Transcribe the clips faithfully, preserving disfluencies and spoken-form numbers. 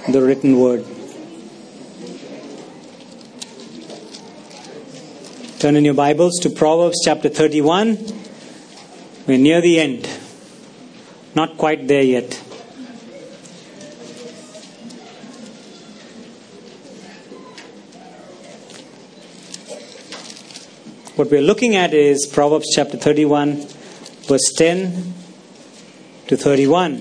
the written word. Turn in your Bibles to Proverbs chapter thirty-one. We're near the end. Not quite there yet. What we're looking at is Proverbs chapter thirty-one, verse ten to thirty-one.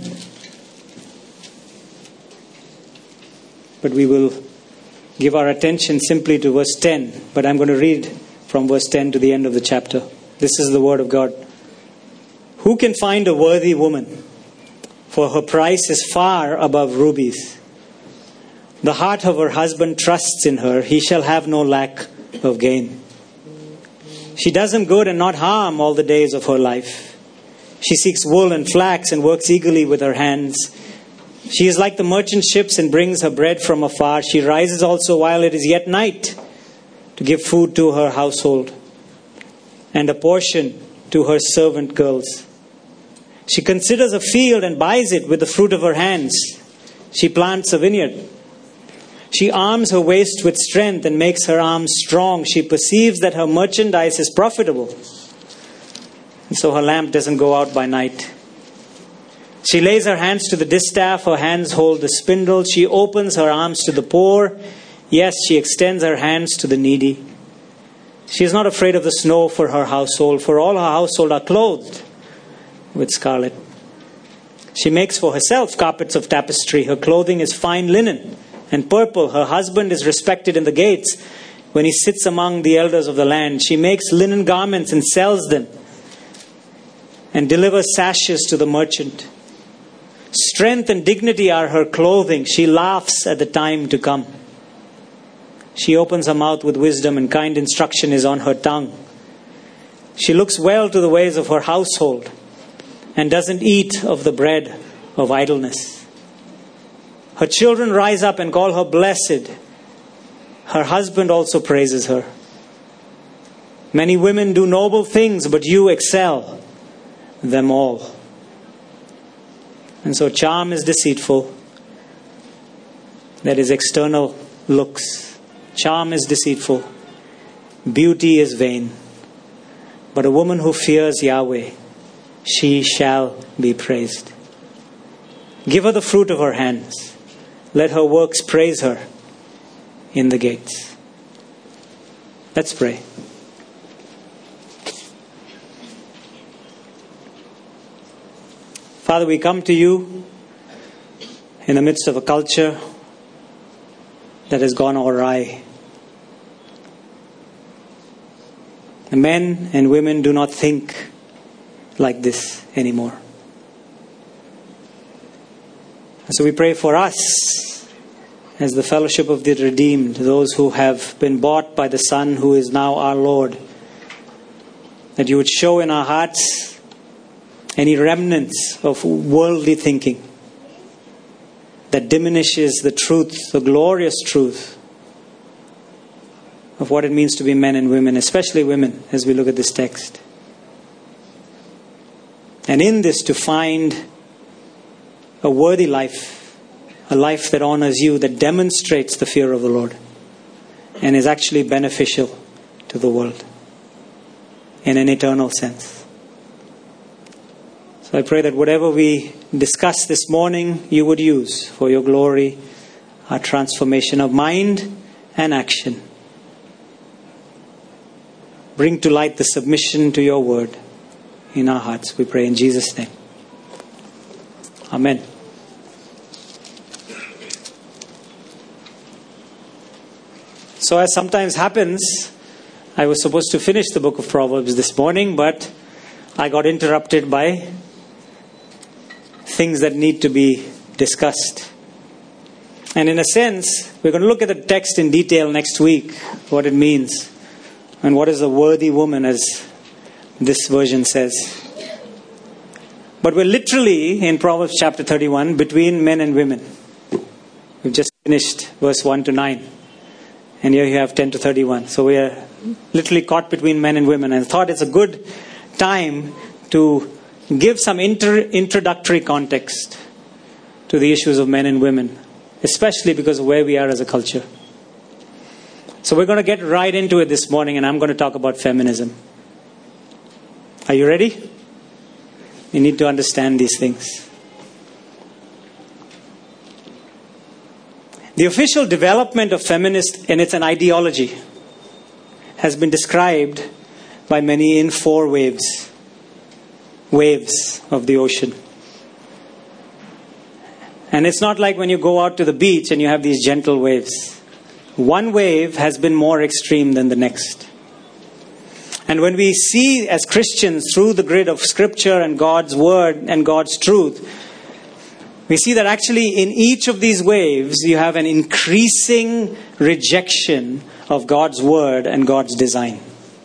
But we will give our attention simply to verse ten. But I'm going to read from verse ten to the end of the chapter. This is the word of God. Who can find a worthy woman? For her price is far above rubies. The heart of her husband trusts in her. He shall have no lack of gain. She does him good and not harm all the days of her life. She seeks wool and flax and works eagerly with her hands. She is like the merchant ships and brings her bread from afar. She rises also while it is yet night to give food to her household and a portion to her servant girls. She considers a field and buys it with the fruit of her hands. She plants a vineyard. She arms her waist with strength and makes her arms strong. She perceives that her merchandise is profitable. And so her lamp doesn't go out by night. She lays her hands to the distaff. Her hands hold the spindle. She opens her arms to the poor. Yes, she extends her hands to the needy. She is not afraid of the snow for her household, for all her household are clothed with scarlet. She makes for herself carpets of tapestry. Her clothing is fine linen and purple. Her husband is respected in the gates when he sits among the elders of the land. She makes linen garments and sells them and delivers sashes to the merchant. Strength and dignity are her clothing. She laughs at the time to come. She opens her mouth with wisdom and kind instruction is on her tongue. She looks well to the ways of her household and doesn't eat of the bread of idleness. Her children rise up and call her blessed. Her husband also praises her. Many women do noble things, but you excel them all. And so charm is deceitful. That is external looks. Charm is deceitful. Beauty is vain. But a woman who fears Yahweh, she shall be praised. Give her the fruit of her hands. Let her works praise her in the gates. Let's pray. Father, we come to you in the midst of a culture that has gone awry. The men and women do not think like this anymore. And so we pray for us as the fellowship of the redeemed, those who have been bought by the Son who is now our Lord, that you would show in our hearts any remnants of worldly thinking that diminishes the truth, the glorious truth of what it means to be men and women, especially women, as we look at this text. And in this to find a worthy life, a life that honors you, that demonstrates the fear of the Lord and is actually beneficial to the world in an eternal sense. So I pray that whatever we discuss this morning, you would use for your glory, our transformation of mind and action. Bring to light the submission to your word in our hearts, we pray in Jesus' name. Amen. So as sometimes happens, I was supposed to finish the book of Proverbs this morning, but I got interrupted by things that need to be discussed. And in a sense, we're going to look at the text in detail next week, what it means, and what is a worthy woman, as this version says. But we're literally in Proverbs chapter thirty-one, between men and women. We've just finished verse one to nine. And here you have ten to thirty-one. So we are literally caught between men and women. And I thought it's a good time to give some inter- introductory context to the issues of men and women. especially because of where we are as a culture. So we're going to get right into it this morning, and I'm going to talk about feminism. Are you ready? You need to understand these things. The official development of feminist, and it's an ideology, has been described by many in four waves. Waves of the ocean. And it's not like when you go out to the beach and you have these gentle waves. One wave has been more extreme than the next. And when we see as Christians through the grid of Scripture and God's Word and God's truth, we see that actually in each of these waves you have an increasing rejection of God's Word and God's design.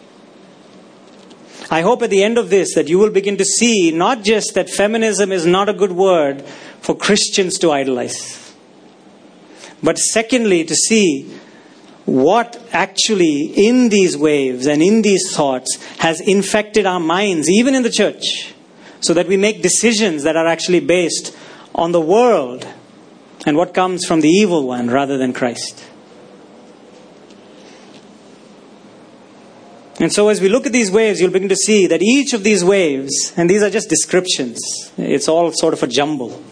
I hope at the end of this that you will begin to see not just that feminism is not a good word for Christians to idolize, but secondly to see what actually in these waves and in these thoughts has infected our minds, even in the church, so that we make decisions that are actually based on the world and what comes from the evil one rather than Christ. And so as we look at these waves, you'll begin to see that each of these waves, and these are just descriptions, it's all sort of a jumble.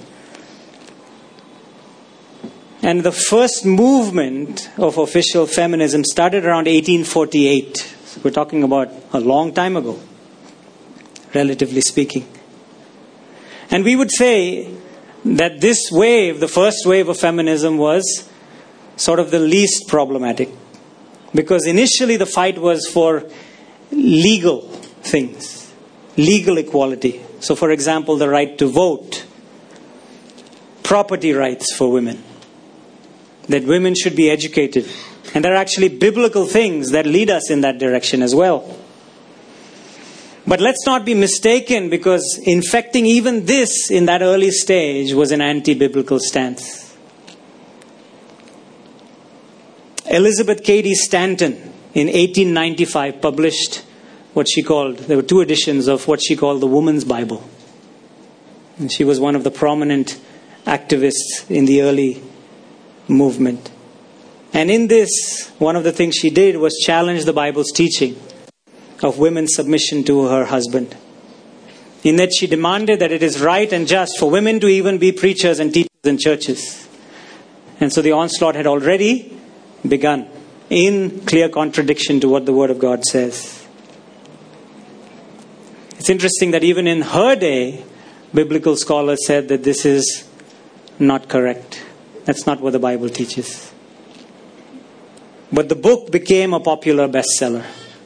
And the first movement of official feminism started around eighteen forty-eight. So we're talking about a long time ago, relatively speaking. And we would say that this wave, the first wave of feminism, was sort of the least problematic. Because initially the fight was for legal things, legal equality. So for example, the right to vote, property rights for women, that women should be educated. And there are actually biblical things that lead us in that direction as well. But let's not be mistaken, because infecting even this in that early stage was an anti-biblical stance. Elizabeth Cady Stanton in eighteen ninety-five published what she called, there were two editions of what she called the Woman's Bible. And she was one of the prominent activists in the early movement. And in this, one of the things she did was challenge the Bible's teaching of women's submission to her husband. In that she demanded that it is right and just for women to even be preachers and teachers in churches. And so the onslaught had already begun in clear contradiction to what the Word of God says. It's interesting that even in her day, biblical scholars said that this is not correct. That's not what the Bible teaches. But the book became a popular bestseller.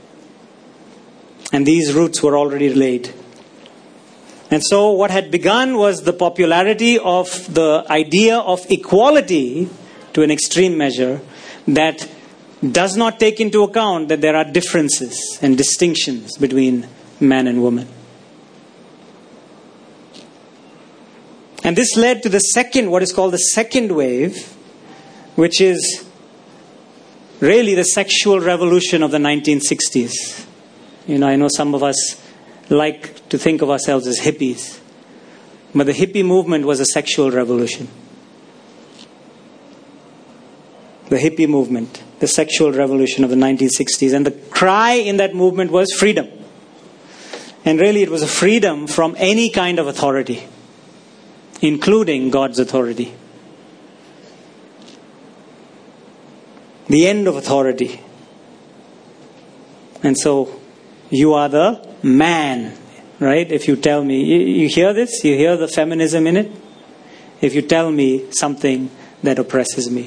And these roots were already laid. And so what had begun was the popularity of the idea of equality to an extreme measure that does not take into account that there are differences and distinctions between man and woman. And this led to the second, what is called the second wave, which is really the sexual revolution of the nineteen sixties. You know, I know some of us like to think of ourselves as hippies. But the hippie movement was a sexual revolution. The hippie movement, the sexual revolution of the nineteen sixties. And the cry in that movement was freedom. And really it was a freedom from any kind of authority, including God's authority. The end of authority. And so, you are the man, right? If you tell me, you, you hear this? You hear the feminism in it? If you tell me something that oppresses me.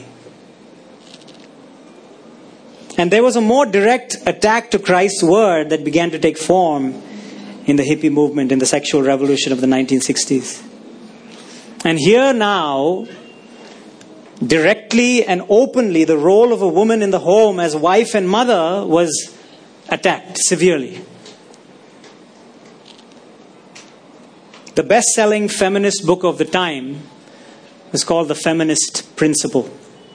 And there was a more direct attack to Christ's word that began to take form in the hippie movement, in the sexual revolution of the nineteen sixties. And here now, directly and openly, the role of a woman in the home as wife and mother was attacked severely. The best-selling feminist book of the time was called The Feminist Principle.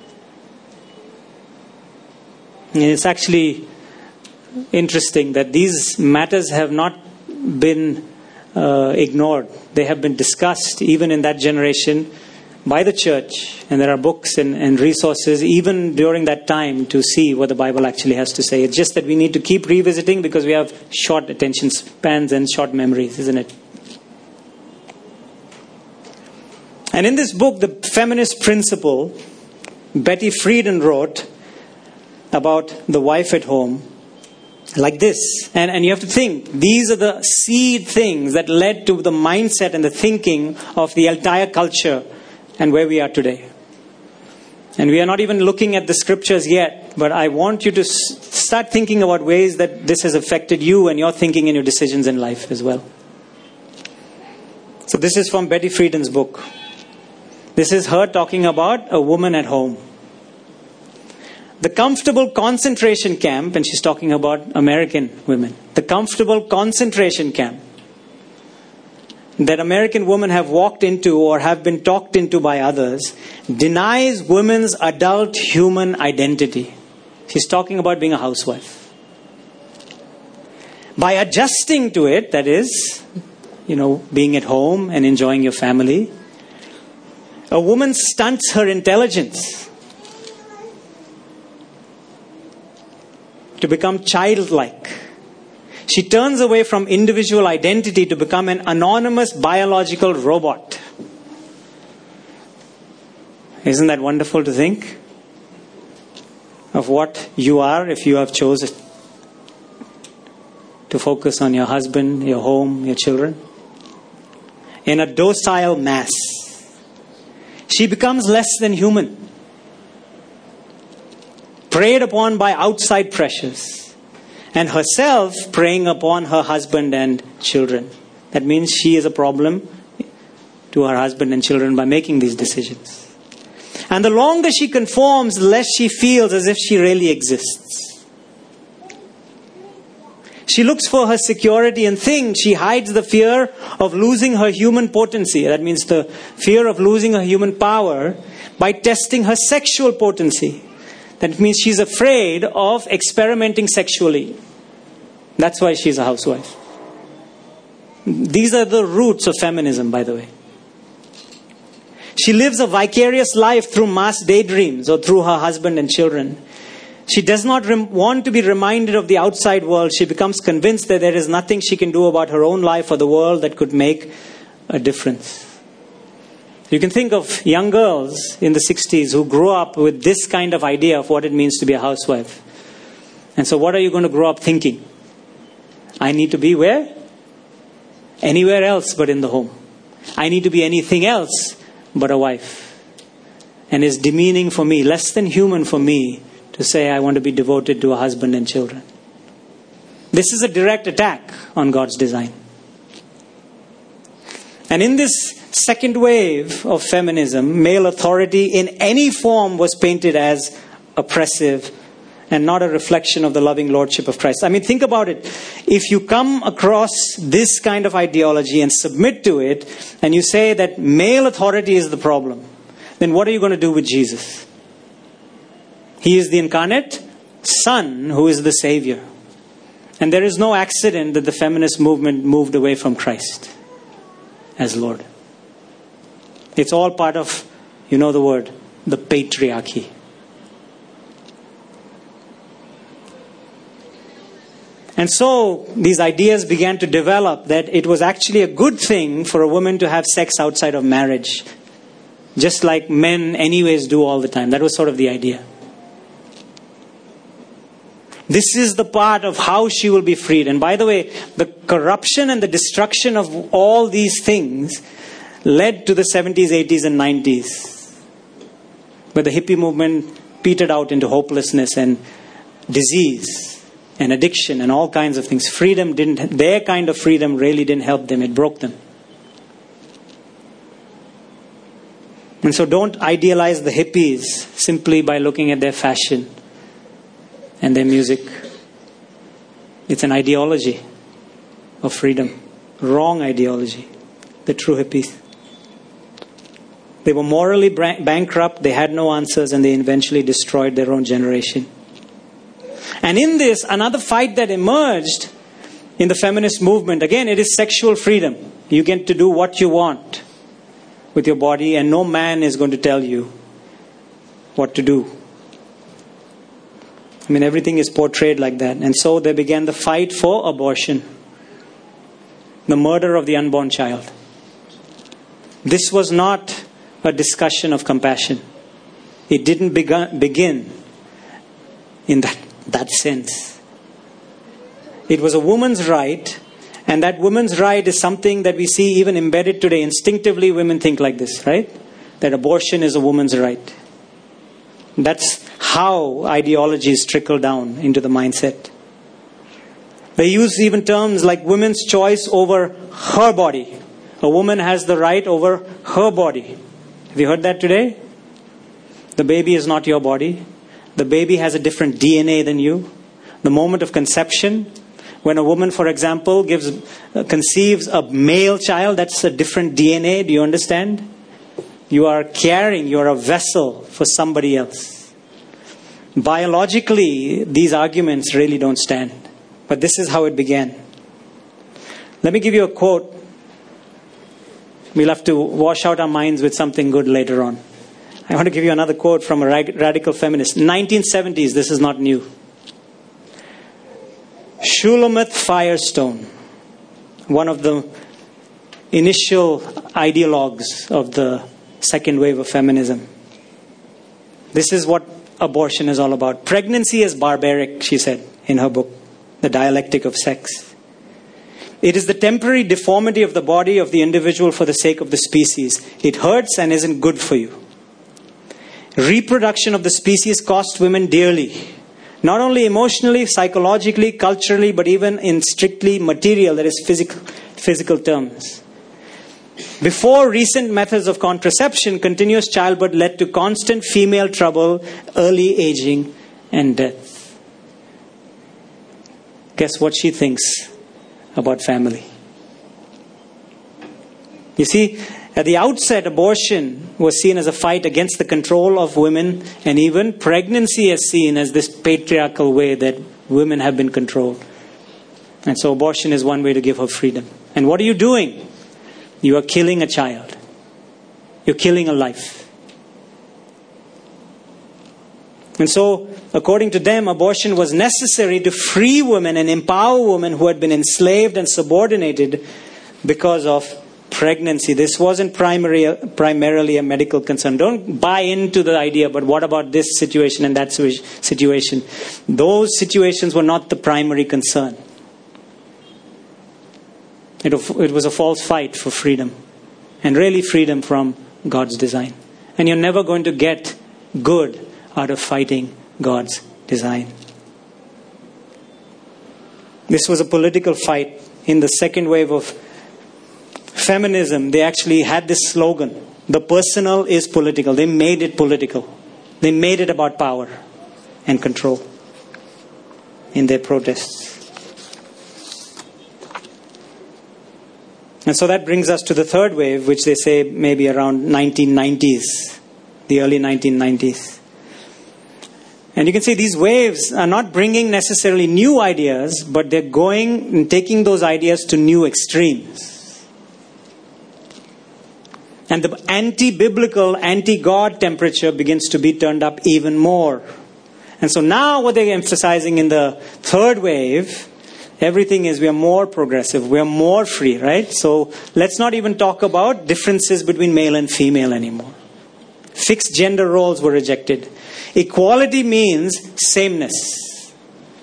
And it's actually interesting that these matters have not been uh, ignored. They have been discussed even in that generation by the church, and there are books and, and resources even during that time to see what the Bible actually has to say. It's just that we need to keep revisiting because we have short attention spans and short memories, isn't it? And in this book, The Feminist Principle, Betty Friedan wrote about the wife at home like this. And, and you have to think, these are the seed things that led to the mindset and the thinking of the entire culture and where we are today. And we are not even looking at the scriptures yet, but I want you to s- start thinking about ways that this has affected you and your thinking and your decisions in life as well. So this is from Betty Friedan's book. This is her talking about a woman at home. The comfortable concentration camp, and she's talking about American women. The comfortable concentration camp that American women have walked into or have been talked into by others denies women's adult human identity. She's talking about being a housewife. By adjusting to it, that is, you know, being at home and enjoying your family, a woman stunts her intelligence to become childlike. She turns away from individual identity to become an anonymous biological robot. Isn't that wonderful to think of what you are if you have chosen to focus on your husband, your home, your children? In a docile mass, she becomes less than human, preyed upon by outside pressures, and herself preying upon her husband and children. That means she is a problem to her husband and children by making these decisions. And the longer she conforms, the less she feels as if she really exists. She looks for her security in things. She hides the fear of losing her human potency. That means the fear of losing her human power by testing her sexual potency. That means she's afraid of experimenting sexually. That's why she's a housewife. These are the roots of feminism, by the way. She lives a vicarious life through mass daydreams or through her husband and children. She does not rem- want to be reminded of the outside world. She becomes convinced that there is nothing she can do about her own life or the world that could make a difference. You can think of young girls in the sixties who grew up with this kind of idea of what it means to be a housewife. And so what are you going to grow up thinking? I need to be where? Anywhere else but in the home. I need to be anything else but a wife. And it's demeaning for me, less than human for me, to say I want to be devoted to a husband and children. This is a direct attack on God's design. And in this second wave of feminism, male authority in any form was painted as oppressive and not a reflection of the loving lordship of Christ. I mean, think about it. If you come across this kind of ideology and submit to it, and you say that male authority is the problem, then what are you going to do with Jesus? He is the incarnate Son who is the Savior. And there is no accident that the feminist movement moved away from Christ as Lord. It's all part of, you know the word, the patriarchy. And so these ideas began to develop that it was actually a good thing for a woman to have sex outside of marriage, just like men anyways do all the time. That was sort of the idea. This is the part of how she will be freed. And by the way, the corruption and the destruction of all these things led to the seventies, eighties and nineties, where the hippie movement petered out into hopelessness and disease and addiction and all kinds of things. Freedom didn't, their kind of freedom really didn't help them. It broke them. And so don't idealize the hippies simply by looking at their fashion and their music. It's an ideology of freedom. Wrong ideology. The true hippies. They were morally bankrupt, they had no answers, and they eventually destroyed their own generation. And in this, another fight that emerged in the feminist movement, again, it is sexual freedom. You get to do what you want. with your body, and no man is going to tell you what to do. I mean, everything is portrayed like that. And so they began the fight for abortion, the murder of the unborn child. This was not a discussion of compassion. It didn't begun, begin in that, that sense. It was a woman's right, and that woman's right is something that we see even embedded today. Instinctively, women think like this, right? That abortion is a woman's right. That's how ideologies trickle down into the mindset. They use even terms like women's choice over her body. A woman has the right over her body. Have you heard that today? The baby is not your body. The baby has a different D N A than you. The moment of conception, when a woman, for example, gives, uh, conceives a male child, that's a different D N A. Do you understand? You are carrying, you are a vessel for somebody else. Biologically, these arguments really don't stand. But this is how it began. Let me give you a quote. We'll have to wash out our minds with something good later on. I want to give you another quote from a radical feminist. nineteen seventies, this is not new. Shulamith Firestone, one of the initial ideologues of the second wave of feminism. This is what abortion is all about. Pregnancy is barbaric, she said in her book, The Dialectic of Sex. It is the temporary deformity of the body of the individual for the sake of the species. It hurts and isn't good for you. Reproduction of the species costs women dearly. Not only emotionally, psychologically, culturally, but even in strictly material, that is physical, physical terms. Before recent methods of contraception, continuous childbirth led to constant female trouble, early aging, and death. Guess what she thinks about family? You see, at the outset, abortion was seen as a fight against the control of women, and even pregnancy is seen as this patriarchal way that women have been controlled. And so abortion is one way to give her freedom. And what are you doing? You are killing a child. You're killing a life. And so, according to them, abortion was necessary to free women and empower women who had been enslaved and subordinated because of pregnancy. This wasn't primary, primarily a medical concern. Don't buy into the idea, but what about this situation and that situation? Those situations were not the primary concern. It, it was a false fight for freedom. And really freedom from God's design. And you're never going to get good out of fighting God's design. This was a political fight. In the second wave of feminism, they actually had this slogan, the personal is political. They made it political. They made it about power and control in their protests. And so that brings us to the third wave, which they say maybe around nineteen nineties, the early nineteen nineties. And you can see these waves are not bringing necessarily new ideas, but they're going and taking those ideas to new extremes. And the anti-biblical, anti-God temperature begins to be turned up even more. And so now what they're emphasizing in the third wave, everything is we are more progressive, we are more free, right? So let's not even talk about differences between male and female anymore. Fixed gender roles were rejected. Equality means sameness.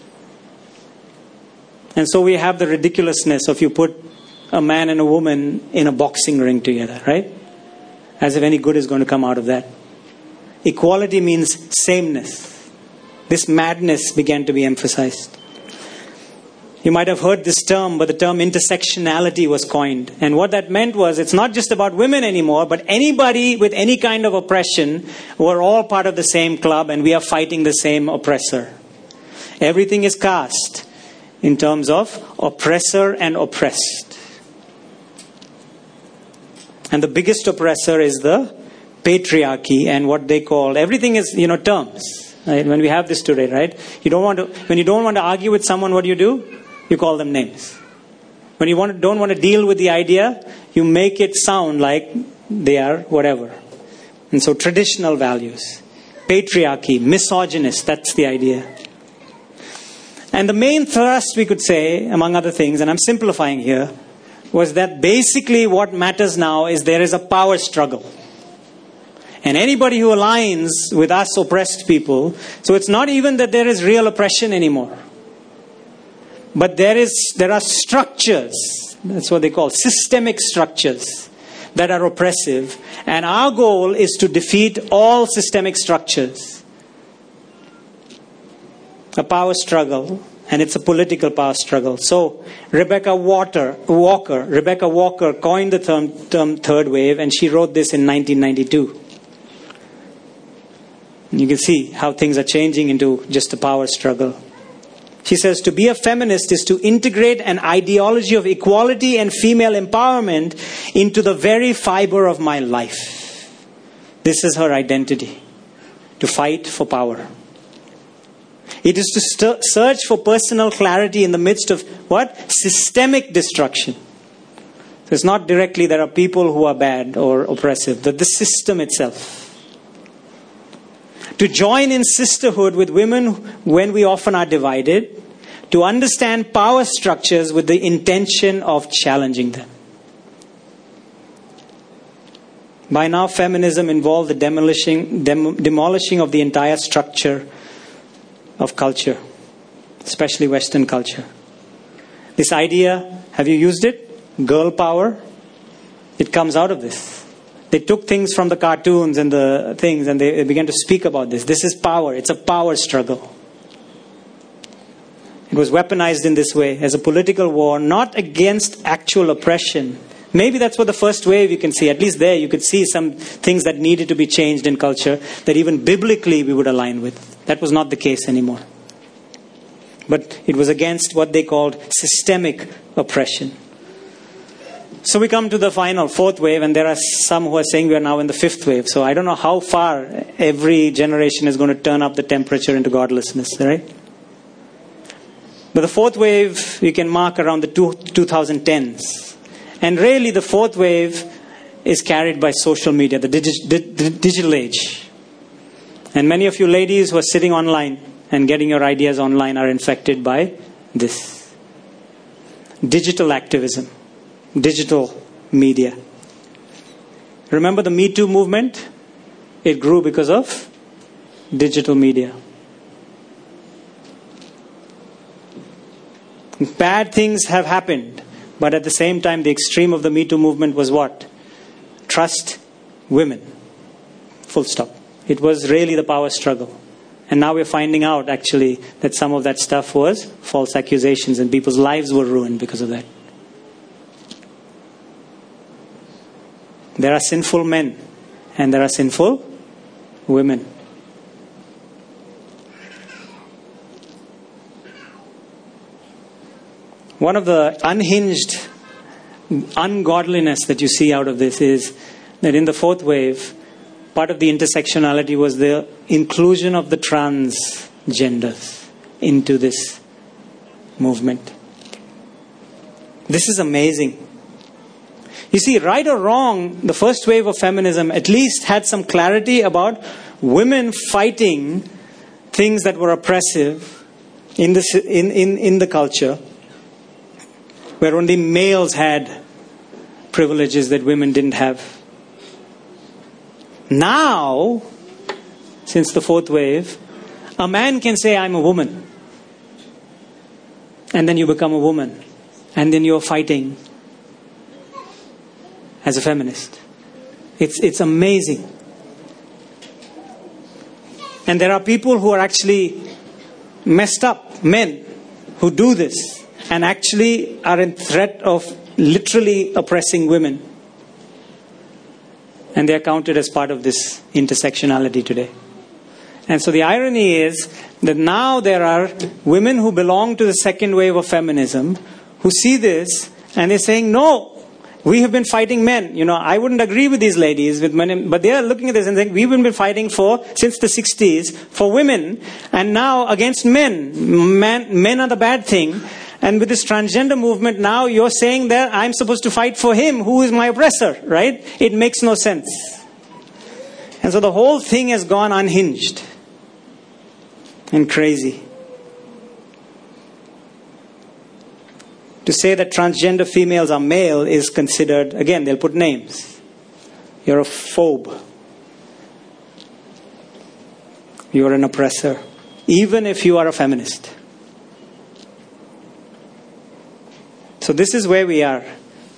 And so we have the ridiculousness of you put a man and a woman in a boxing ring together, right? As if any good is going to come out of that. Equality means sameness. This madness began to be emphasized. You might have heard this term, but the term intersectionality was coined. And what that meant was it's not just about women anymore, but anybody with any kind of oppression, we're all part of the same club and we are fighting the same oppressor. Everything is cast in terms of oppressor and oppressed. And the biggest oppressor is the patriarchy and what they call, everything is, you know, terms. Right? When we have this today, right? You don't want to, when you don't want to argue with someone, what do you do? You call them names. When you want to, don't want to deal with the idea, you make it sound like they are whatever. And so traditional values, patriarchy, misogynist, that's the idea. And the main thrust, we could say, among other things, and I'm simplifying here, was that basically what matters now is there is a power struggle. And anybody who aligns with us oppressed people, so it's not even that there is real oppression anymore. But there is, there are structures, that's what they call systemic structures, that are oppressive. And our goal is to defeat all systemic structures. A power struggle, and it's a political power struggle. So Rebecca Walker, Walker, Rebecca Walker coined the term, term third wave, and she wrote this in nineteen ninety-two. You can see how things are changing into just a power struggle. She says, to be a feminist is to integrate an ideology of equality and female empowerment into the very fiber of my life. This is her identity, to fight for power. It is to st- search for personal clarity in the midst of what? Systemic destruction. So it's not directly there are people who are bad or oppressive, but the system itself. To join in sisterhood with women when we often are divided. To understand power structures with the intention of challenging them. By now, feminism involved the demolishing, dem- demolishing of the entire structure of culture, especially Western culture. This idea, have you used it? Girl power. It comes out of this. They took things from the cartoons and the things and they began to speak about this. This is power. It's a power struggle. It was weaponized in this way as a political war, not against actual oppression. Maybe that's what the first wave you can see. At least there you could see some things that needed to be changed in culture that even biblically we would align with. That was not the case anymore. But it was against what they called systemic oppression. So we come to the final, fourth wave, and there are some who are saying we are now in the fifth wave. So I don't know how far every generation is going to turn up the temperature into godlessness, right? But the fourth wave you can mark around the two, twenty tens. And really the fourth wave is carried by social media, the digi- di- digital age. And many of you ladies who are sitting online and getting your ideas online are infected by this. Digital activism. Digital media. Remember the Me Too movement? It grew because of digital media. Bad things have happened. But at the same time, the extreme of the Me Too movement was what? Trust women. Full stop. It was really the power struggle. And now we're finding out, actually, that some of that stuff was false accusations and people's lives were ruined because of that. There are sinful men and there are sinful women. One of the unhinged ungodliness that you see out of this is that in the fourth wave, part of the intersectionality was the inclusion of the transgenders into this movement. This is amazing. You see, right or wrong, the first wave of feminism at least had some clarity about women fighting things that were oppressive in the, in, in, in the culture, where only males had privileges that women didn't have. Now, since the fourth wave, a man can say, I'm a woman. And then you become a woman. And then you're fighting as a feminist. It's, it's amazing. And there are people who are actually messed up, men, who do this. And actually are in threat of literally oppressing women. And they are counted as part of this intersectionality today. And so the irony is that now there are women who belong to the second wave of feminism who see this and they're saying, no, we have been fighting men. You know, I wouldn't agree with these ladies, with men, but they are looking at this and saying, we've been fighting for, since the sixties, for women, and now against men. Men, men are the bad thing. And with this transgender movement, now you're saying that I'm supposed to fight for him who is my oppressor, right? It makes no sense. And so the whole thing has gone unhinged and crazy. To say that transgender females are male is considered, again, they'll put names. You're a phobe. You're an oppressor. Even if you are a feminist. So this is where we are.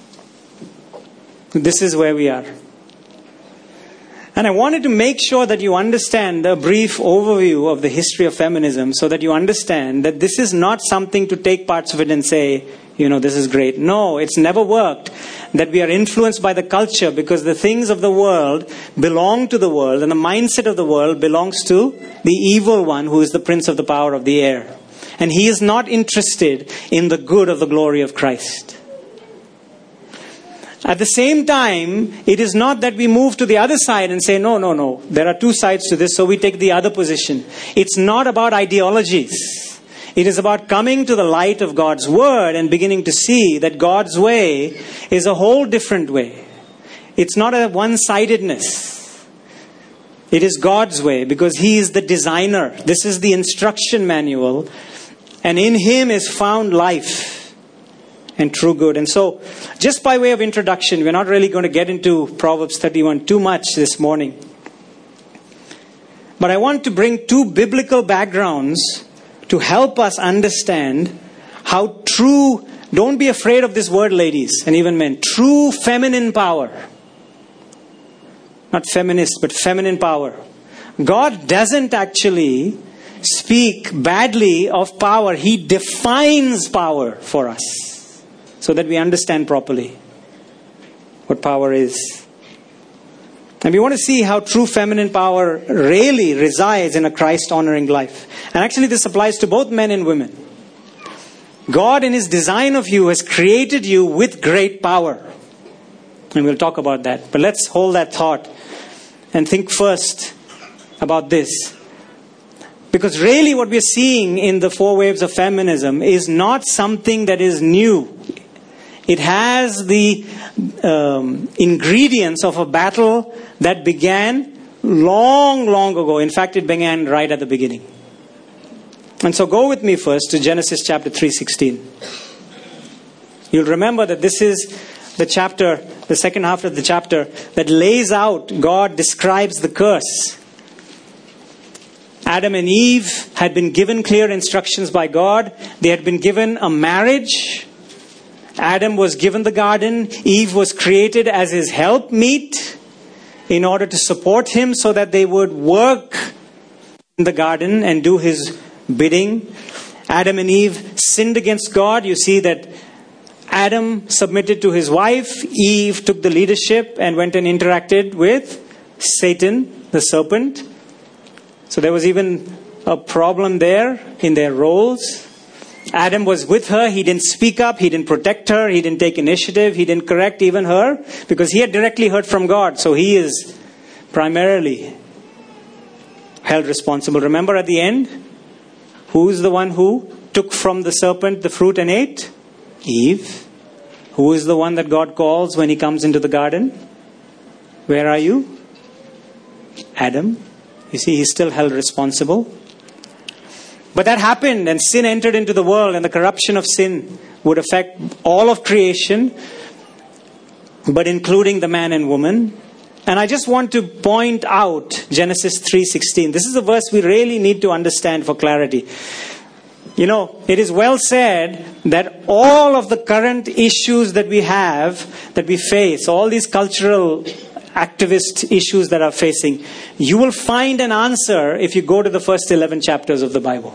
This is where we are. And I wanted to make sure that you understand a brief overview of the history of feminism so that you understand that this is not something to take parts of it and say, you know, this is great. No, it's never worked. That we are influenced by the culture because the things of the world belong to the world and the mindset of the world belongs to the evil one who is the prince of the power of the air. And he is not interested in the good of the glory of Christ. At the same time, it is not that we move to the other side and say, no, no, no, there are two sides to this, so we take the other position. It's not about ideologies. It is about coming to the light of God's word and beginning to see that God's way is a whole different way. It's not a one-sidedness. It is God's way because he is the designer. This is the instruction manual. And in him is found life and true good. And so, just by way of introduction, we're not really going to get into Proverbs thirty-one too much this morning. But I want to bring two biblical backgrounds to help us understand how true, don't be afraid of this word, ladies, and even men, true feminine power. Not feminist, but feminine power. God doesn't actually speak badly of power. He defines power for us so that we understand properly what power is. And we want to see how true feminine power really resides in a Christ-honoring life. And actually this applies to both men and women. God in his design of you has created you with great power. And we'll talk about that. But let's hold that thought and think first about this. Because really what we're seeing in the four waves of feminism is not something that is new. It has the um, ingredients of a battle that began long, long ago. In fact, it began right at the beginning. And so go with me first to Genesis chapter three sixteen. You'll remember that this is the chapter, the second half of the chapter, that lays out, God describes the curse. Adam and Eve had been given clear instructions by God. They had been given a marriage. Adam was given the garden. Eve was created as his helpmeet in order to support him so that they would work in the garden and do his bidding. Adam and Eve sinned against God. You see that Adam submitted to his wife. Eve took the leadership and went and interacted with Satan, the serpent. So there was even a problem there in their roles. Adam was with her. He didn't speak up. He didn't protect her. He didn't take initiative. He didn't correct even her because he had directly heard from God. So he is primarily held responsible. Remember at the end, who's the one who took from the serpent the fruit and ate? Eve. Who is the one that God calls when he comes into the garden? Where are you? Adam. You see, he's still held responsible. But that happened and sin entered into the world and the corruption of sin would affect all of creation, but including the man and woman. And I just want to point out Genesis three sixteen. This is a verse we really need to understand for clarity. You know, it is well said that all of the current issues that we have, that we face, all these cultural activist issues that are facing, you will find an answer if you go to the first eleven chapters of the Bible.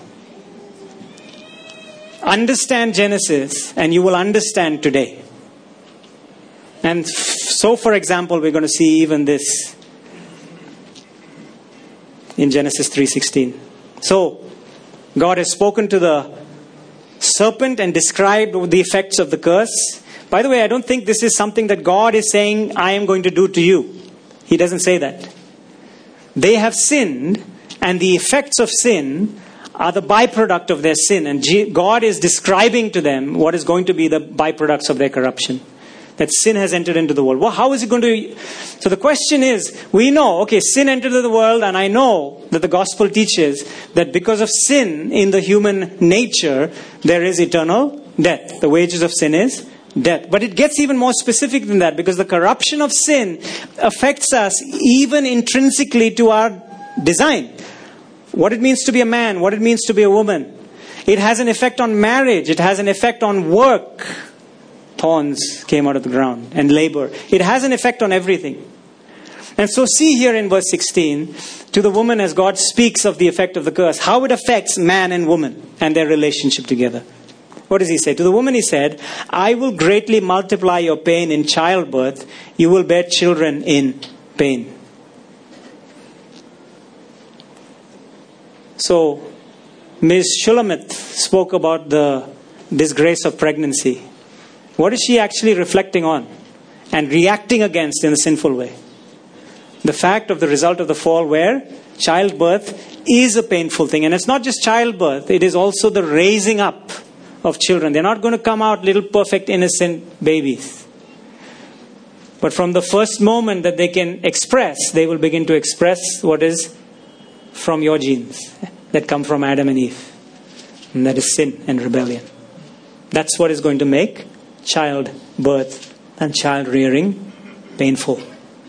Understand Genesis and you will understand today. And so, for example, we're going to see even this in Genesis three sixteen. So, God has spoken to the serpent and described the effects of the curse. By the way, I don't think this is something that God is saying, I am going to do to you. He doesn't say that. They have sinned, and the effects of sin are the byproduct of their sin. And God is describing to them what is going to be the byproducts of their corruption. That sin has entered into the world. Well, how is it going to... So the question is, we know, okay, sin entered into the world, and I know that the gospel teaches that because of sin in the human nature, there is eternal death. The wages of sin is death. But it gets even more specific than that, because the corruption of sin affects us even intrinsically to our design. What it means to be a man, what it means to be a woman. It has an effect on marriage. It has an effect on work. Thorns came out of the ground, and labor. It has an effect on everything. And so see here in verse sixteen, to the woman, as God speaks of the effect of the curse, how it affects man and woman and their relationship together. What does he say? To the woman he said, I will greatly multiply your pain in childbirth. You will bear children in pain. So, Miz Shulamith spoke about the disgrace of pregnancy. What is she actually reflecting on and reacting against in a sinful way? The fact of the result of the fall, where childbirth is a painful thing. And it's not just childbirth, it is also the raising up of children. They're not going to come out little perfect innocent babies. But from the first moment that they can express, they will begin to express what is from your genes that come from Adam and Eve. And that is sin and rebellion. That's what is going to make childbirth and child rearing painful.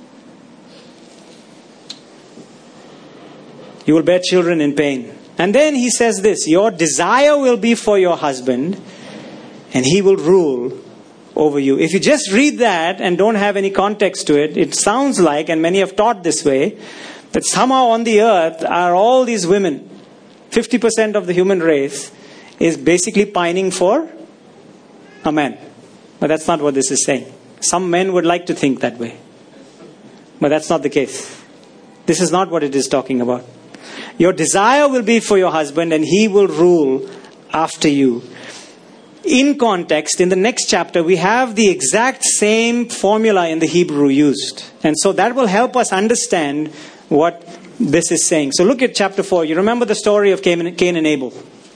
You will bear children in pain. And then he says this, your desire will be for your husband, and he will rule over you. If you just read that and don't have any context to it, it sounds like, and many have taught this way, that somehow on the earth are all these women. fifty percent of the human race is basically pining for a man. But that's not what this is saying. Some men would like to think that way. But that's not the case. This is not what it is talking about. Your desire will be for your husband, and he will rule after you. In context, in the next chapter, we have the exact same formula in the Hebrew used. And so that will help us understand what this is saying. So look at chapter four. You remember the story of Cain and Abel.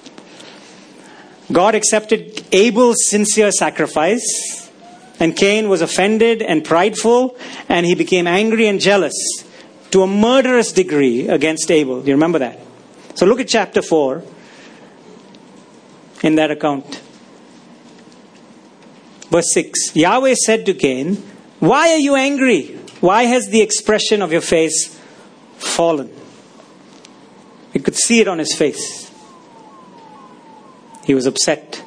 God accepted Abel's sincere sacrifice, and Cain was offended and prideful, and he became angry and jealous to a murderous degree against Abel. Do you remember that? So look at chapter four in that account. Verse six. Yahweh said to Cain, why are you angry? Why has the expression of your face fallen? You could see it on his face. He was upset.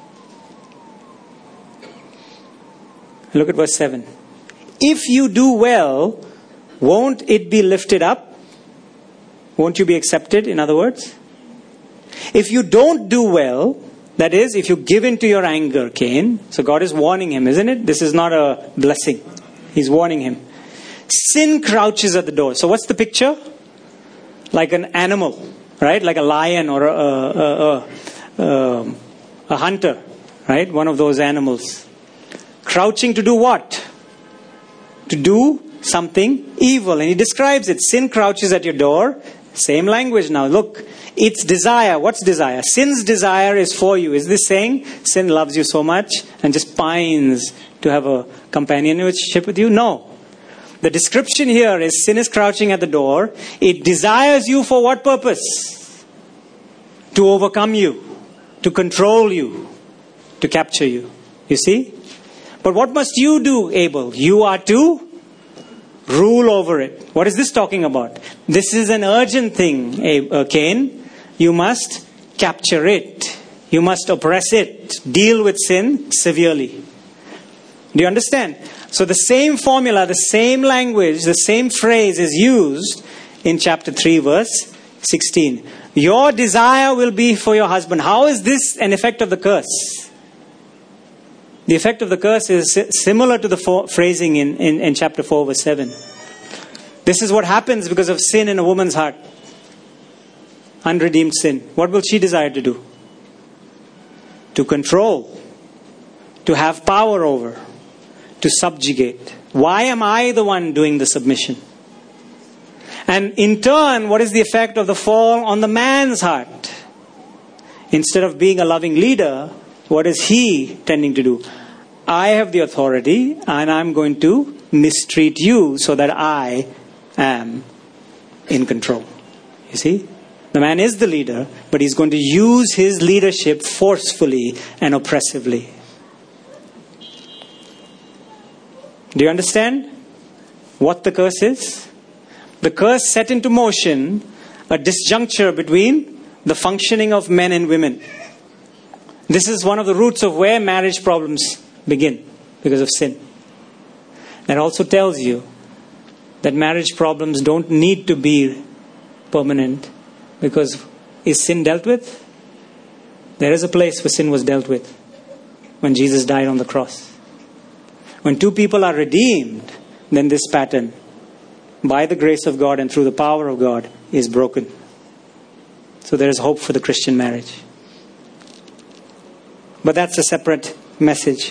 Look at verse seven. If you do well, won't it be lifted up? Won't you be accepted, in other words? If you don't do well, that is, if you give in to your anger, Cain. So God is warning him, isn't it? This is not a blessing. He's warning him. Sin crouches at the door. So what's the picture? Like an animal, right? Like a lion or a, a, a, a, a hunter, right? One of those animals. Crouching to do what? To do something evil. And he describes it. Sin crouches at your door. Same language now. Look, its desire. What's desire? Sin's desire is for you. Is this saying sin loves you so much and just pines to have a companionship with you? No. The description here is sin is crouching at the door. It desires you for what purpose? To overcome you. To control you. To capture you. You see? But what must you do, Abel? You are to rule over it. What is this talking about? This is an urgent thing, uh, Cain. You must capture it. You must oppress it. Deal with sin severely. Do you understand? So the same formula, the same language, the same phrase is used in chapter three, verse sixteen. Your desire will be for your husband. How is this an effect of the curse? The effect of the curse is similar to the for- phrasing in, in, in chapter four, verse seven. This is what happens because of sin in a woman's heart. Unredeemed sin. What will she desire to do? To control. To have power over. To subjugate. Why am I the one doing the submission? And in turn, what is the effect of the fall on the man's heart? Instead of being a loving leader, what is he tending to do? I have the authority and I'm going to mistreat you so that I am in control. You see? The man is the leader, but he's going to use his leadership forcefully and oppressively. Do you understand what the curse is? The curse set into motion a disjuncture between the functioning of men and women. This is one of the roots of where marriage problems begin, because of sin. That also tells you that marriage problems don't need to be permanent, because is sin dealt with? There is a place where sin was dealt with when Jesus died on the cross. When two people are redeemed, then this pattern, by the grace of God and through the power of God, is broken. So there is hope for the Christian marriage. But that's a separate message.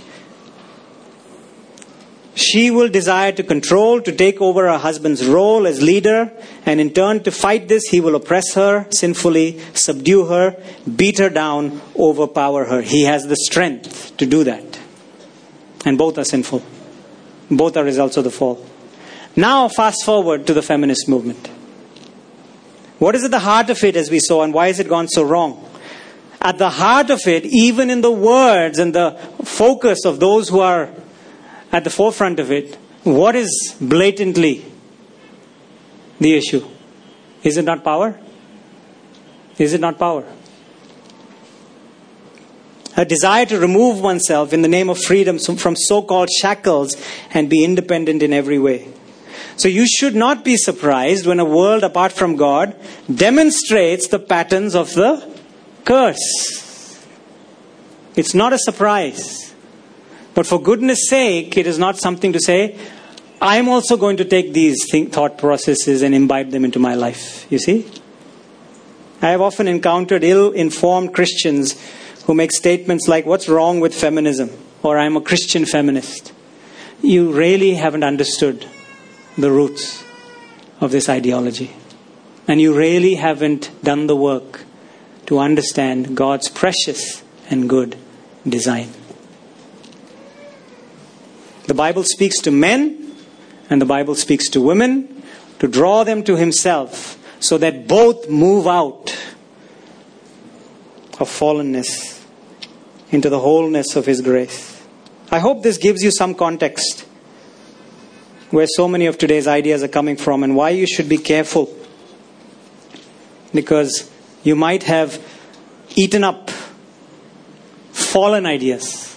She will desire to control, to take over her husband's role as leader, and in turn to fight this, he will oppress her sinfully, subdue her, beat her down, overpower her. He has the strength to do that. And both are sinful. Both are results of the fall. Now fast forward to the feminist movement. What is at the heart of it, as we saw, and why has it gone so wrong? At the heart of it, even in the words and the focus of those who are at the forefront of it, what is blatantly the issue? Is it not power? Is it not power? A desire to remove oneself in the name of freedom from so-called shackles and be independent in every way. So you should not be surprised when a world apart from God demonstrates the patterns of the curse. It's not a surprise. But for goodness sake, it is not something to say, I'm also going to take these think, thought processes and imbibe them into my life. You see? I have often encountered ill-informed Christians who make statements like, what's wrong with feminism? Or I'm a Christian feminist. You really haven't understood the roots of this ideology. And you really haven't done the work to understand God's precious and good design. The Bible speaks to men and the Bible speaks to women to draw them to Himself so that both move out of fallenness into the wholeness of His grace. I hope this gives you some context where so many of today's ideas are coming from and why you should be careful. Because you might have eaten up fallen ideas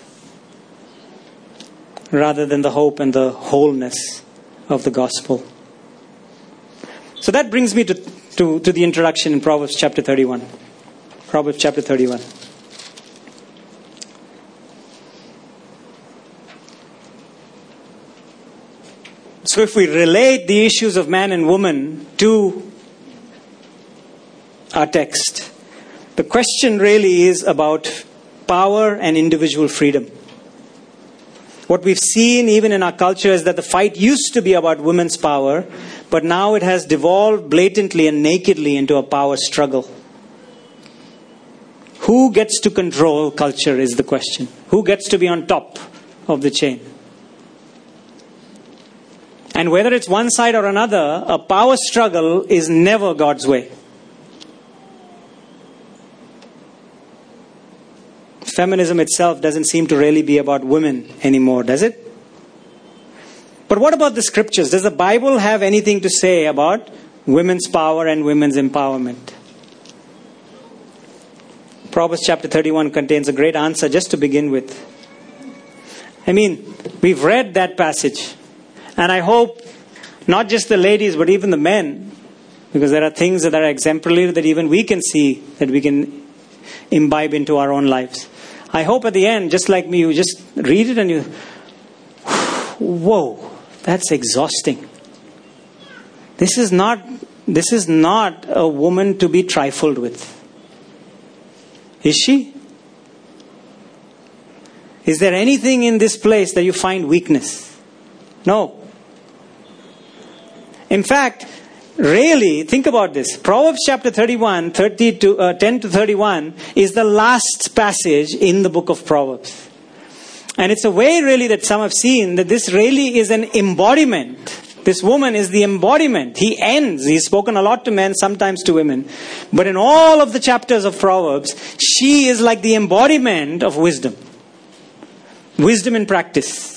rather than the hope and the wholeness of the gospel. So that brings me to, to, to the introduction in Proverbs chapter thirty-one. Proverbs chapter thirty-one. So if we relate the issues of man and woman to our text, the question really is about power and individual freedom. What we've seen even in our culture is that the fight used to be about women's power, but now it has devolved blatantly and nakedly into a power struggle. Who gets to control culture is the question. Who gets to be on top of the chain? And whether it's one side or another, a power struggle is never God's way. Feminism itself doesn't seem to really be about women anymore, does it? But what about the scriptures? Does the Bible have anything to say about women's power and women's empowerment? Proverbs chapter thirty-one contains a great answer just to begin with. I mean, we've read that passage. And I hope not just the ladies, but even the men, because there are things that are exemplary that even we can see, that we can imbibe into our own lives. I hope at the end, just like me, you just read it and you, whoa, that's exhausting. This is not, this is not a woman to be trifled with. Is she? Is there anything in this place that you find weakness? No. In fact, really, think about this. Proverbs chapter thirty-one, thirty to, uh, ten to thirty-one is the last passage in the book of Proverbs. And it's a way really that some have seen that this really is an embodiment. This woman is the embodiment. He ends. He's spoken a lot to men, sometimes to women. But in all of the chapters of Proverbs, she is like the embodiment of wisdom. Wisdom in practice.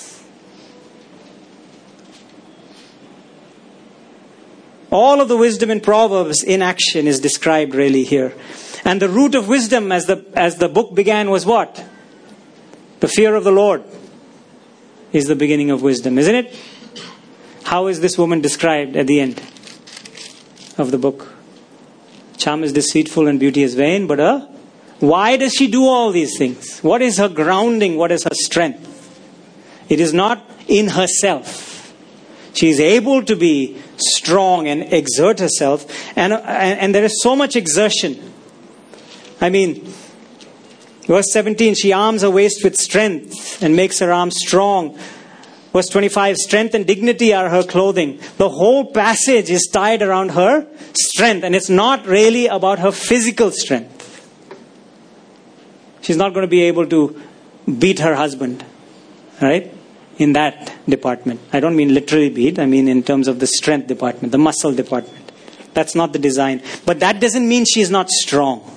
All of the wisdom in Proverbs in action is described really here. And the root of wisdom as the, as the book began was what? The fear of the Lord is the beginning of wisdom, isn't it? How is this woman described at the end of the book? Charm is deceitful and beauty is vain, but uh, why does she do all these things? What is her grounding? What is her strength? It is not in herself. She is able to be strong and exert herself, and, and, and there is so much exertion. I mean, verse seventeen, she arms her waist with strength and makes her arms strong. Verse twenty-five, strength and dignity are her clothing. The whole passage is tied around her strength, and it's not really about her physical strength. She's not going to be able to beat her husband, right? In that department. I don't mean literally beat, I mean in terms of the strength department, the muscle department. That's not the design. But that doesn't mean she's not strong.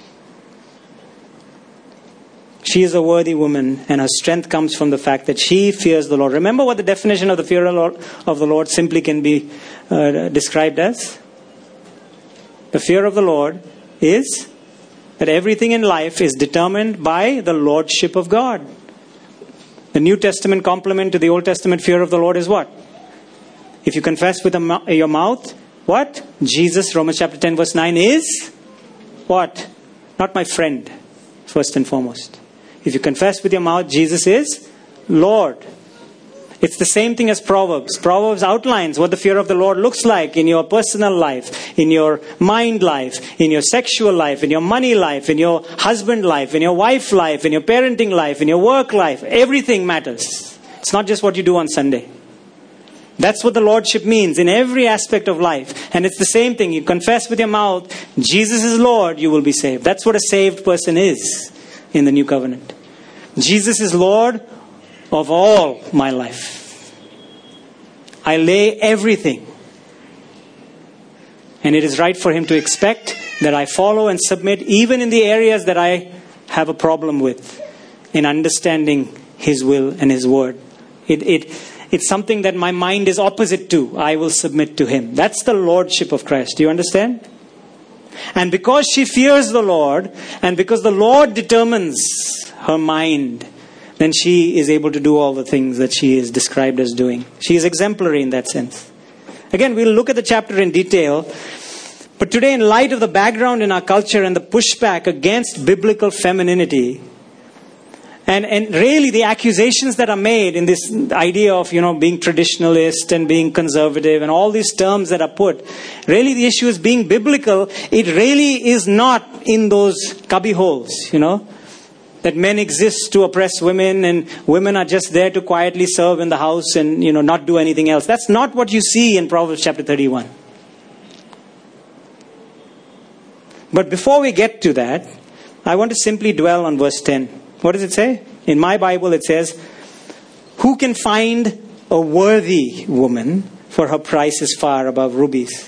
She is a worthy woman, and her strength comes from the fact that she fears the Lord. Remember what the definition of the fear of the Lord simply can be uh, described as? The fear of the Lord is that everything in life is determined by the Lordship of God. The New Testament complement to the Old Testament fear of the Lord is what? If you confess with your mouth, what? Jesus, Romans chapter ten verse nine is what? Not my friend, first and foremost. If you confess with your mouth, Jesus is Lord. It's the same thing as Proverbs. Proverbs outlines what the fear of the Lord looks like in your personal life, in your mind life, in your sexual life, in your money life, in your husband life, in your wife life, in your parenting life, in your work life. Everything matters. It's not just what you do on Sunday. That's what the Lordship means in every aspect of life. And it's the same thing. You confess with your mouth, Jesus is Lord, you will be saved. That's what a saved person is in the New Covenant. Jesus is Lord of all my life. I lay everything. And it is right for Him to expect that I follow and submit even in the areas that I have a problem with in understanding His will and His word. It, it, it's something that my mind is opposite to. I will submit to Him. That's the Lordship of Christ. Do you understand? And because she fears the Lord, and because the Lord determines her mind, then she is able to do all the things that she is described as doing. She is exemplary in that sense. Again, we'll look at the chapter in detail. But today, in light of the background in our culture and the pushback against biblical femininity, and, and really the accusations that are made in this idea of, you know, being traditionalist and being conservative and all these terms that are put, really the issue is being biblical. It really is not in those cubby holes, you know. That men exist to oppress women and women are just there to quietly serve in the house and, you know, not do anything else. That's not what you see in Proverbs chapter thirty-one. But before we get to that, I want to simply dwell on verse ten. What does it say? In my Bible it says, who can find a worthy woman, for her price is far above rubies.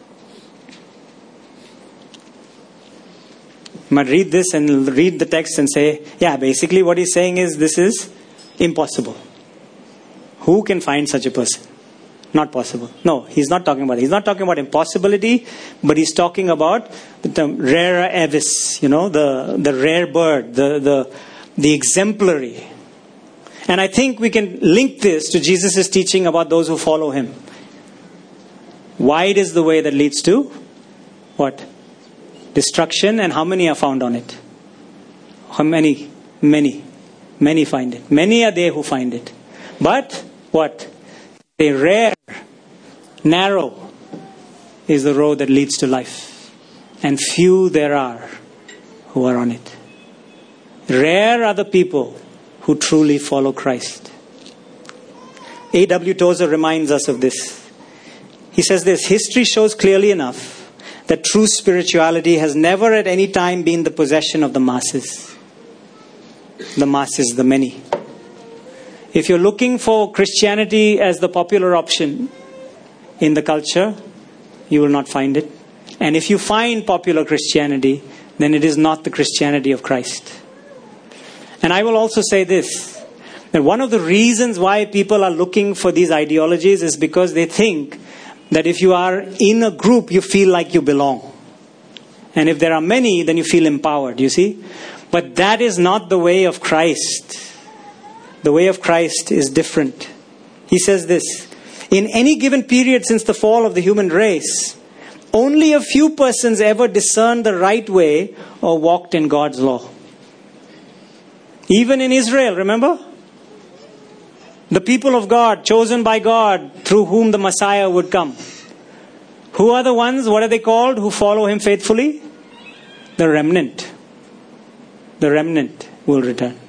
You might read this and read the text and say, yeah, basically what he's saying is this is impossible. Who can find such a person? Not possible. No, he's not talking about it. He's not talking about impossibility, but he's talking about the term rara avis, you know, the, the rare bird, the, the, the exemplary. And I think we can link this to Jesus' teaching about those who follow him. Wide is the way that leads to what? Destruction, and how many are found on it? How many? Many. Many find it. Many are they who find it. But what? The rare, narrow is the road that leads to life. And few there are who are on it. Rare are the people who truly follow Christ. A W Tozer reminds us of this. He says this, history shows clearly enough that true spirituality has never at any time been the possession of the masses. The masses, the many. If you're looking for Christianity as the popular option in the culture, you will not find it. And if you find popular Christianity, then it is not the Christianity of Christ. And I will also say this, that one of the reasons why people are looking for these ideologies is because they think that if you are in a group, you feel like you belong. And if there are many, then you feel empowered, you see. But that is not the way of Christ. The way of Christ is different. He says this, in any given period since the fall of the human race, only a few persons ever discerned the right way or walked in God's law. Even in Israel, remember? The people of God, chosen by God, through whom the Messiah would come. Who are the ones, what are they called, who follow him faithfully? The remnant. The remnant will return.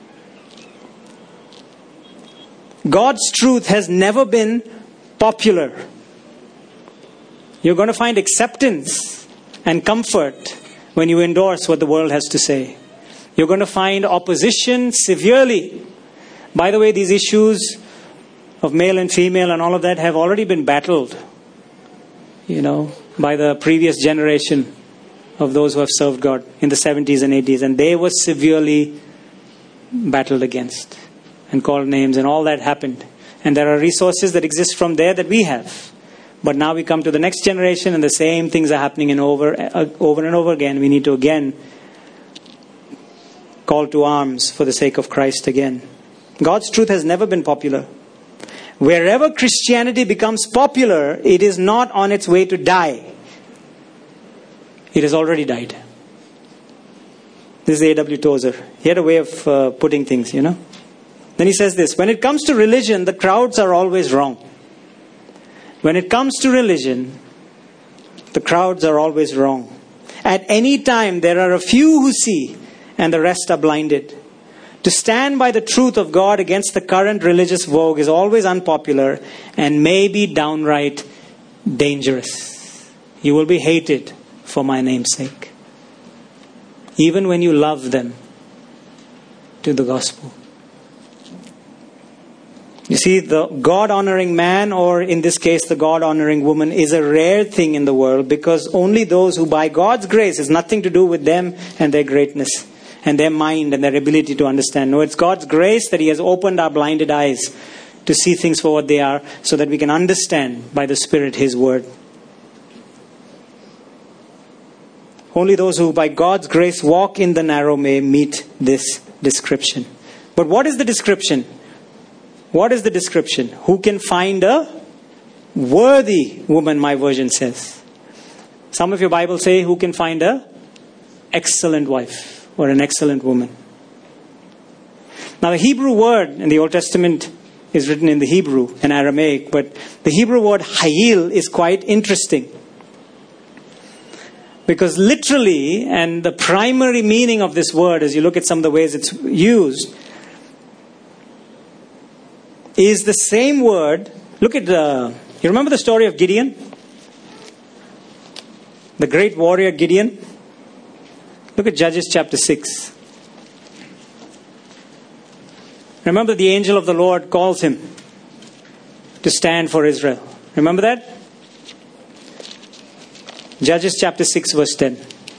God's truth has never been popular. You're going to find acceptance and comfort when you endorse what the world has to say. You're going to find opposition severely. By the way, these issues of male and female and all of that have already been battled, you know, by the previous generation of those who have served God in the seventies and eighties. And they were severely battled against and called names, and all that happened. And there are resources that exist from there that we have. But now we come to the next generation and the same things are happening in over, uh, over and over again. We need to again call to arms for the sake of Christ again. God's truth has never been popular. Wherever Christianity becomes popular, it is not on its way to die. It has already died. This is A W Tozer. He had a way of uh, putting things, you know. Then he says this, when it comes to religion, the crowds are always wrong. When it comes to religion, the crowds are always wrong. At any time, there are a few who see and the rest are blinded. To stand by the truth of God against the current religious vogue is always unpopular and may be downright dangerous. You will be hated for my name's sake, even when you love them to the gospel. You see, the God-honoring man, or in this case, the God-honoring woman, is a rare thing in the world because only those who by God's grace, has nothing to do with them and their greatness and their mind and their ability to understand. No, it's God's grace that He has opened our blinded eyes to see things for what they are so that we can understand by the Spirit His word. Only those who by God's grace walk in the narrow may meet this description. But what is the description? What is the description? Who can find a worthy woman, my version says. Some of your Bibles say, who can find a excellent wife or an excellent woman. Now the Hebrew word in the Old Testament is written in the Hebrew and Aramaic, but the Hebrew word hayil is quite interesting. Because literally, and the primary meaning of this word, as you look at some of the ways it's used, is the same word. Look at the, you remember the story of Gideon? The great warrior Gideon? Look at Judges chapter six. Remember, the angel of the Lord calls him to stand for Israel. Remember that? Judges chapter six verse ten.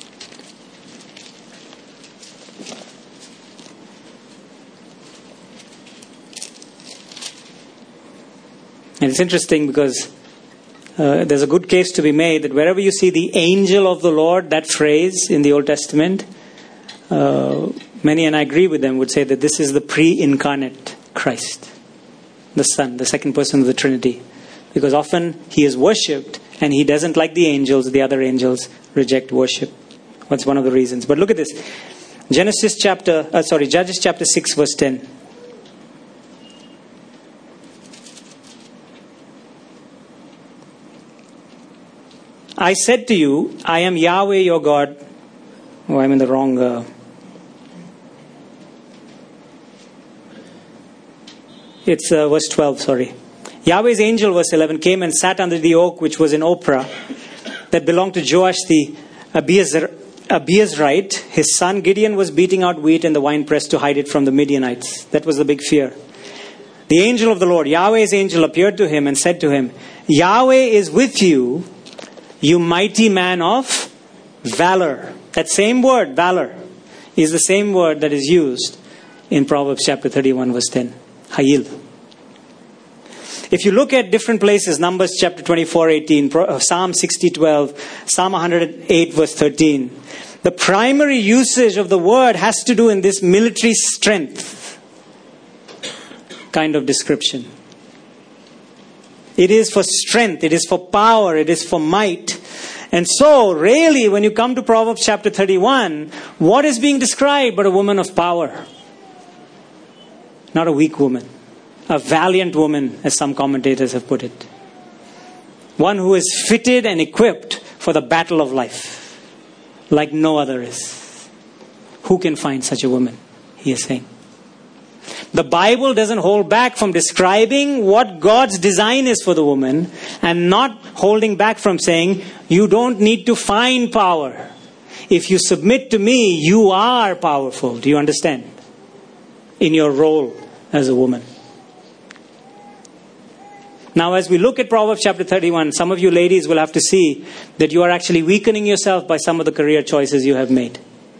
And it's interesting because uh, there's a good case to be made that wherever you see the angel of the Lord, that phrase in the Old Testament, uh, many, and I agree with them, would say that this is the pre-incarnate Christ, the Son, the second person of the Trinity. Because often He is worshipped and He doesn't, like the angels, the other angels, reject worship. That's one of the reasons. But look at this. Genesis chapter, uh, sorry, Judges chapter six verse ten. I said to you, I am Yahweh your God. Oh, I'm in the wrong. Uh, it's uh, verse twelve, sorry. Yahweh's angel, verse eleven, came and sat under the oak which was in Ophrah, that belonged to Joash the Abiezrite. His son Gideon was beating out wheat in the winepress to hide it from the Midianites. That was the big fear. The angel of the Lord, Yahweh's angel, appeared to him and said to him, Yahweh is with you, you mighty man of valor. That same word, valor, is the same word that is used in Proverbs chapter thirty-one, verse ten. Hayil. If you look at different places, Numbers chapter twenty-four, eighteen, Psalm sixty, twelve, Psalm one hundred eight, verse thirteen, the primary usage of the word has to do in this military strength kind of description. It is for strength, it is for power, it is for might. And so, really, when you come to Proverbs chapter thirty-one, what is being described but a woman of power? Not a weak woman. A valiant woman, as some commentators have put it. One who is fitted and equipped for the battle of life, like no other is. Who can find such a woman? He is saying. The Bible doesn't hold back from describing what God's design is for the woman, and not holding back from saying, you don't need to find power. If you submit to me, you are powerful. Do you understand? In your role as a woman. Now, as we look at Proverbs chapter thirty-one, some of you ladies will have to see that you are actually weakening yourself by some of the career choices you have made.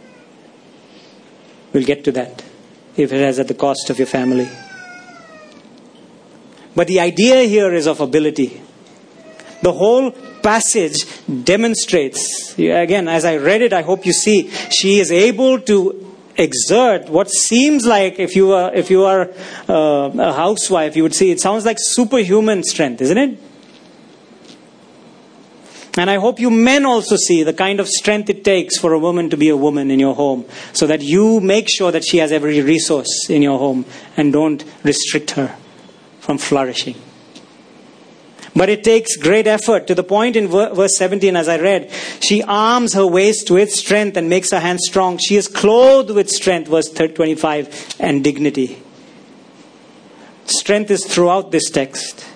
We'll get to that, if it is at the cost of your family. But the idea here is of ability. The whole passage demonstrates, again, as I read it, I hope you see, she is able to exert what seems like, if you are if you are uh, a housewife, you would see it sounds like superhuman strength, isn't it? And I hope you men also see the kind of strength it takes for a woman to be a woman in your home, so that you make sure that she has every resource in your home and don't restrict her from flourishing. But it takes great effort, to the point in verse seventeen, as I read, she arms her waist with strength and makes her hands strong. She is clothed with strength, verse twenty-five, and dignity. Strength is throughout this text.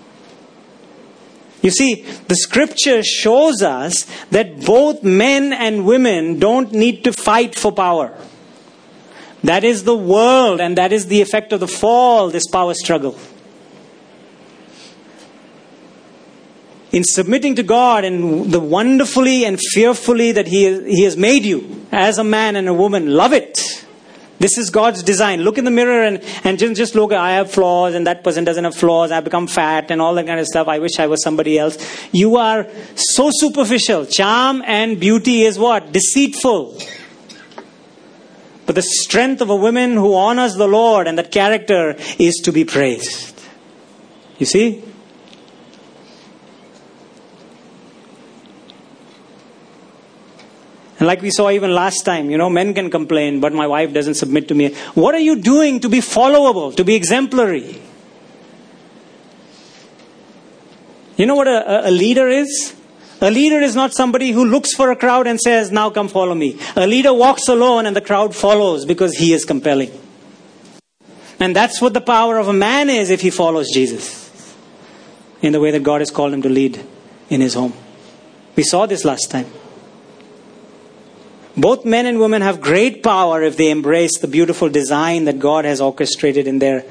You see, the scripture shows us that both men and women don't need to fight for power. That is the world, and that is the effect of the fall, this power struggle. In submitting to God and the wonderfully and fearfully that He He has made you as a man and a woman, love it. This is God's design. Look in the mirror and, and just, just look, I have flaws and that person doesn't have flaws. I've become fat and all that kind of stuff. I wish I was somebody else. You are so superficial. Charm and beauty is what? Deceitful. But the strength of a woman who honors the Lord and that character is to be praised. You see? And like we saw even last time, you know, men can complain, but my wife doesn't submit to me. What are you doing to be followable, to be exemplary? You know what a, a leader is? A leader is not somebody who looks for a crowd and says, now come follow me. A leader walks alone and the crowd follows because he is compelling. And that's what the power of a man is if he follows Jesus in the way that God has called him to lead in his home. We saw this last time. Both men and women have great power if they embrace the beautiful design that God has orchestrated in their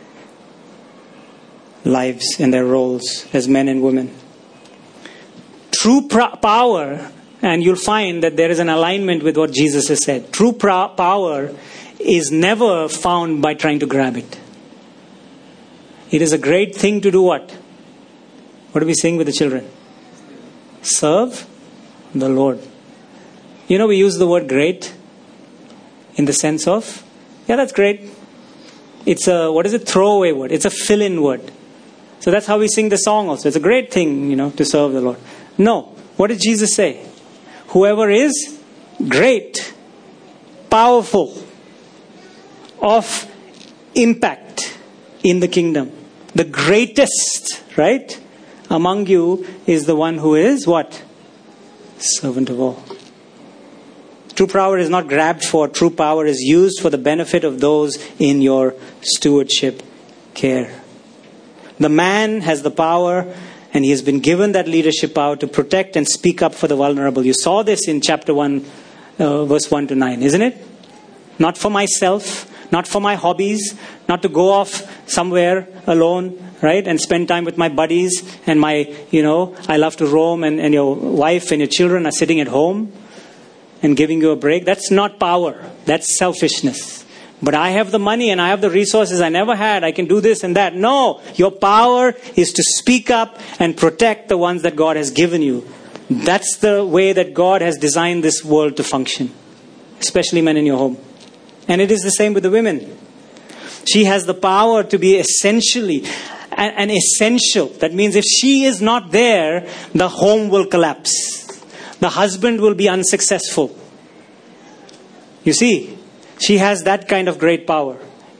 lives, in their roles as men and women. True pra- power, and you'll find that there is an alignment with what Jesus has said. True pra- power is never found by trying to grab it. It is a great thing to do what? What do we sing with the children? Serve the Lord. You know, we use the word great in the sense of, yeah, that's great. It's a, what is it, throwaway word. It's a fill-in word. So that's how we sing the song also. It's a great thing, you know, to serve the Lord. No. What did Jesus say? Whoever is great, powerful, of impact in the kingdom, the greatest, right, among you is the one who is what? Servant of all. True power is not grabbed for. True power is used for the benefit of those in your stewardship care. The man has the power, and he has been given that leadership power to protect and speak up for the vulnerable. You saw this in chapter one, uh, verse one to nine, isn't it? Not for myself, not for my hobbies, not to go off somewhere alone, right? And spend time with my buddies and my, you know, I love to roam, and, and your wife and your children are sitting at home and giving you a break. That's not power. That's selfishness. But I have the money and I have the resources I never had. I can do this and that. No, your power is to speak up and protect the ones that God has given you. That's the way that God has designed this world to function. Especially men in your home. And it is the same with the women. She has the power to be essentially an, an essential. That means if she is not there, the home will collapse. The husband will be unsuccessful. You see, she has that kind of great power.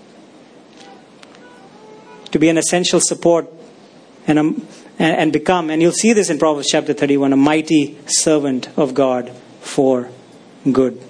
To be an essential support and, a, and, and become, and you'll see this in Proverbs chapter thirty-one, a mighty servant of God for good.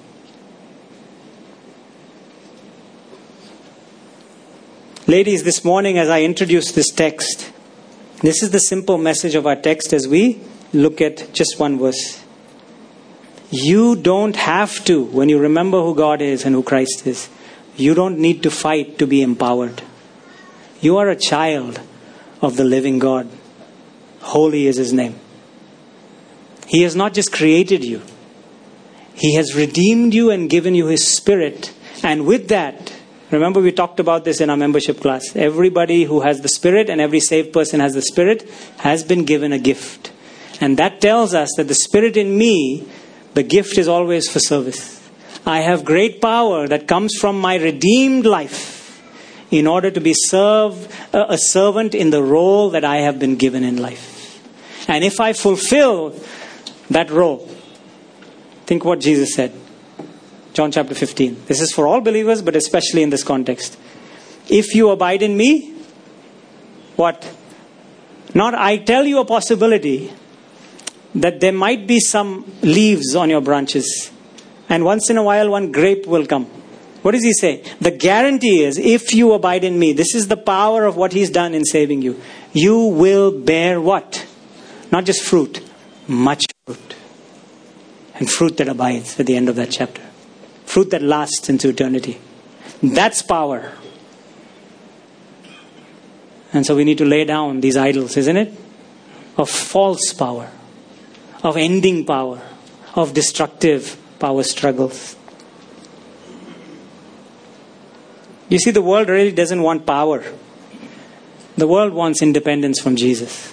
Ladies, this morning as I introduce this text, this is the simple message of our text as we look at just one verse. You don't have to, when you remember who God is and who Christ is, you don't need to fight to be empowered. You are a child of the living God. Holy is His name. He has not just created you. He has redeemed you and given you His Spirit. And with that, remember we talked about this in our membership class. Everybody who has the Spirit and every saved person has the Spirit has been given a gift. And that tells us that the Spirit in me, the gift is always for service. I have great power that comes from my redeemed life in order to be serve, uh, a servant in the role that I have been given in life. And if I fulfill that role, think what Jesus said. John chapter fifteen. This is for all believers, but especially in this context. If you abide in me, what? Not I tell you a possibility that there might be some leaves on your branches. And once in a while, one grape will come. What does he say? The guarantee is, if you abide in me, this is the power of what He's done in saving you. You will bear what? Not just fruit, much fruit. And fruit that abides at the end of that chapter. Fruit that lasts into eternity. That's power. And so we need to lay down these idols, isn't it? Of false power. Of ending power. Of destructive power struggles. You see, the world really doesn't want power. The world wants independence from Jesus.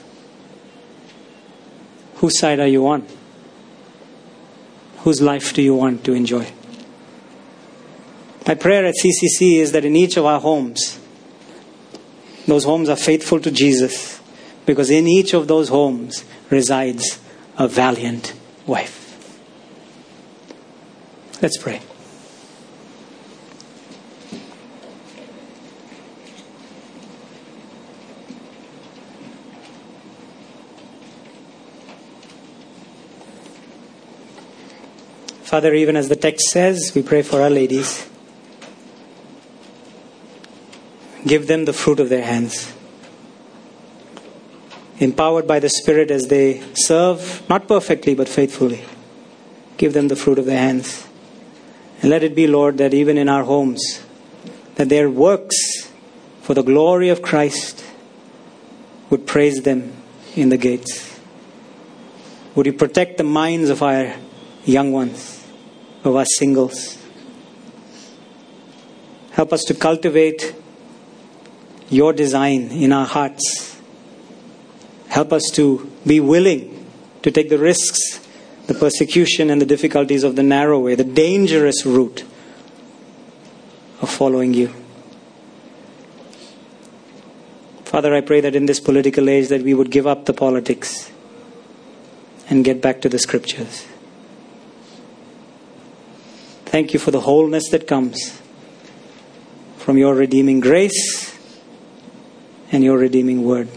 Whose side are you on? Whose life do you want to enjoy? My prayer at C C C is that in each of our homes, those homes are faithful to Jesus, because in each of those homes resides a valiant wife. Let's pray. Father, even as the text says, we pray for our ladies. Give them the fruit of their hands. Empowered by the Spirit as they serve, not perfectly but faithfully. Give them the fruit of their hands. And let it be, Lord, that even in our homes, that their works for the glory of Christ would praise them in the gates. Would you protect the minds of our young ones, of our singles. Help us to cultivate your design in our hearts. Help us to be willing to take the risks, the persecution and the difficulties of the narrow way, the dangerous route of following you. Father, I pray that in this political age that we would give up the politics and get back to the scriptures. Thank you for the wholeness that comes from your redeeming grace and your redeeming word.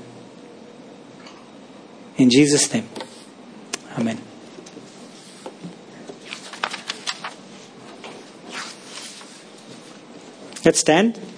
In Jesus' name, amen. Let's stand.